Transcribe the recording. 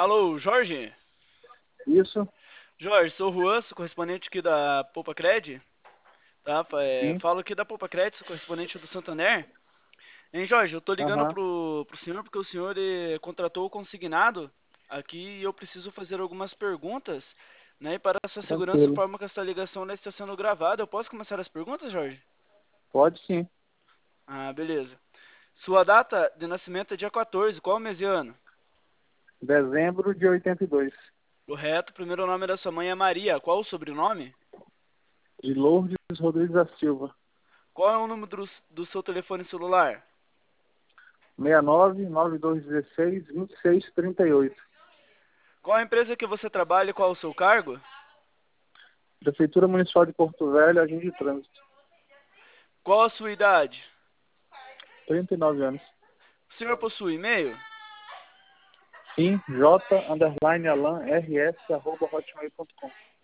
Alô, Jorge? Isso, Jorge, sou o Juan, sou correspondente aqui da Poupa Cred, tá? sim. Falo aqui da Poupa Cred, sou correspondente do Santander. Hein, Jorge, eu tô ligando Aham, pro senhor porque o senhor contratou o consignado aqui e eu preciso fazer algumas perguntas, né? E para a sua segurança, a tranquilo. forma que essa ligação, né, está sendo gravada. Eu posso começar as perguntas, Jorge? Pode sim. Ah, beleza. Sua data de nascimento é dia 14, qual mês e ano? Dezembro de 82. Correto, o primeiro nome da sua mãe é Maria, qual o sobrenome? De Lourdes Rodrigues da Silva. Qual é o número do seu telefone celular? 69-9216-2638. Qual a empresa que você trabalha e qual o seu cargo? Prefeitura Municipal de Porto Velho, agente de trânsito. Qual a sua idade? 39 anos. O senhor possui e-mail? Sim, j_alan rs@hotmail.com.